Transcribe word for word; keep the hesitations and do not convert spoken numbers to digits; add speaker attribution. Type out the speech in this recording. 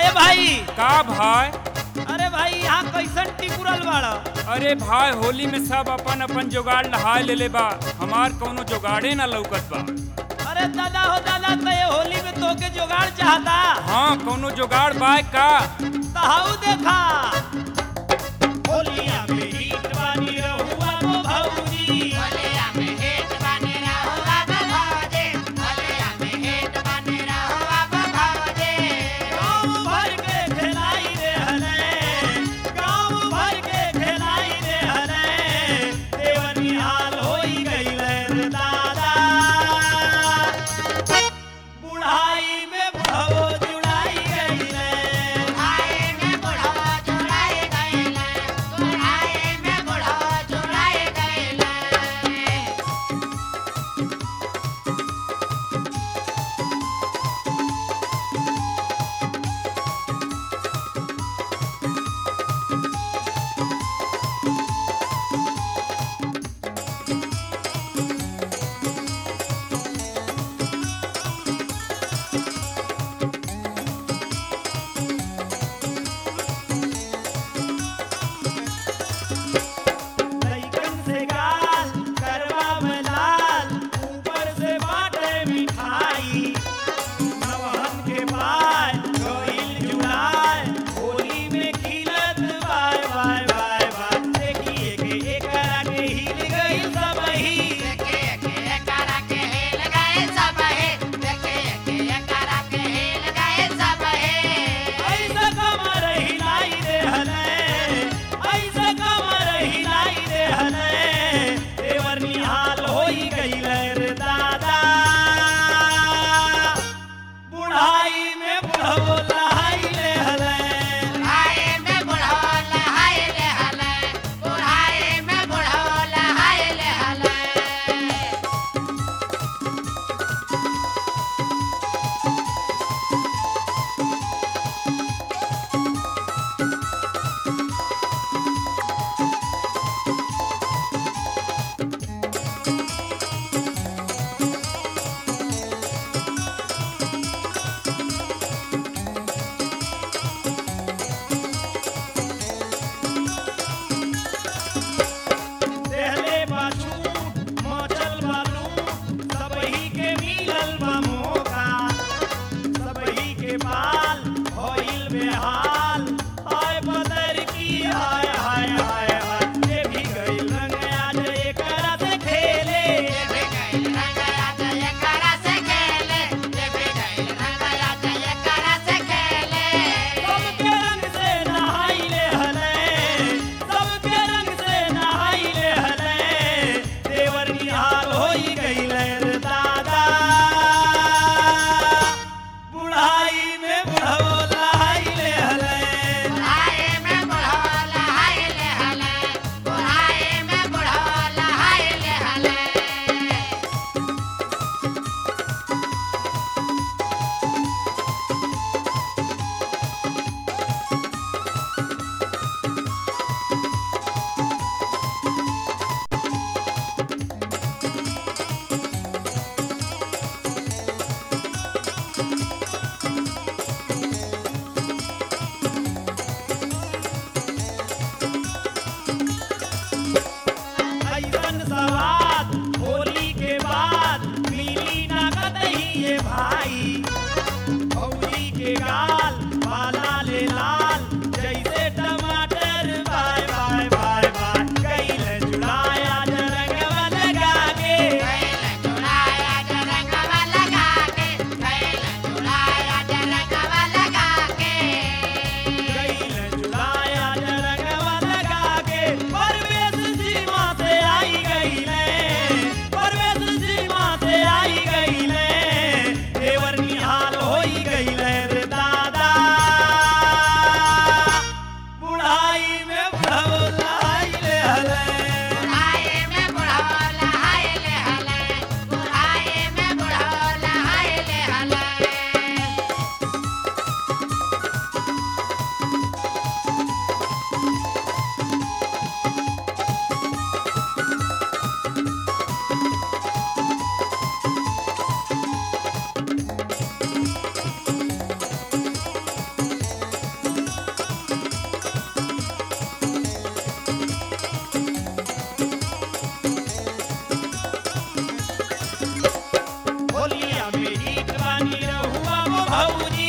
Speaker 1: भाई।
Speaker 2: का भाई?
Speaker 1: अरे भाई यहाँ कैसन टिकुरल बाड़ा?
Speaker 2: अरे भाई होली में सब अपन अपन जुगाड़ नहाय ले ले बा, हमार कौनो जुगाड़े ना लौकत बा।
Speaker 1: अरे दादा हो दादा, तो ये होली में तोके जुगाड़ चाहता?
Speaker 2: हाँ कौनो जुगाड़ बाय का?
Speaker 1: तहाऊ देखा होलिया में हीट बानी रहुआ को भौजी,
Speaker 3: होलिया में हेट बने रहुआ भौजे, होलिया में हेट बने रहुआ भौजे।
Speaker 1: गाँव भर के खेलाई रे हले, गाँव भर के खेलाई रे हले, देवनी हाल होई गइले रे दादा। बुढ़ाई में बुढ़ाओ जुड़ाई गइले,
Speaker 3: बुढ़ाई में बुढ़वा जुड़ाई गइले, बुढ़ाई में बुढ़वा जुड़ाई गइले।
Speaker 1: लइकन से गाल करवा में लाल, ऊपर से बाटे मिठाई, नवहन के पाय गइल जुड़ाय, होली में खिलत बाय बाय बाय बाय। देखिए के एकरा के हिल गइल सबही,
Speaker 3: देखे के करा के हिल गए सब हे, देखे के करा के हिल गए सब हे।
Speaker 1: ऐसा कमर हिलाई रे हले, ऐसा कमर हिलाई रे हले, देवर निहाल होई गइले रे दादा। बुढ़ाई में बुढ़वो लहाई रे हले,
Speaker 3: बुढ़ाई में बुढ़वा लहाई ले हले, बुढ़ाई में बुढ़वा लहाई ले हले।
Speaker 1: देहले बाछू मचल बालू, सबही के मिलल बा मौका, सबही के बाल होइल बेहाल, हाय बदर की हाय हाय हाय हाय। ये भी गइल रंग आज एकरा से खेले,
Speaker 3: ये भी गइल रंग आज ये करा से खेले, ये भी गइल रंग आज ये करा से खेले।
Speaker 1: सबके रंग से नहाइले हले, सबके रंग से नहाइले हले, देवर निहाल होई गइले रे दादा। बुढ़ाई में बुढ़वो लहाइले हले,
Speaker 3: बुढ़ाई में बुढ़वा लहाई ले हले, बुढ़ाई में बुढ़वा लहाई ले हले।
Speaker 1: ऐसन सवाद होली के बाद मिली ना कतही ये भाई। भौजी के गाल वाला ले लाल, जैसे टमाटर बाय बाय बाय बाय। गइले जुड़ाया रंगवा लगा के,
Speaker 3: गइल जुड़ाया रंगवा लगा के, गइल जुड़ाया रंगवा लगा के।
Speaker 1: गइले जुड़ाया रंगवा लगा के। परवेश सीमा से आई गइले, परवेश सीमा से आई गइले, देवर निहाल होई गइले रे दादा। भौजी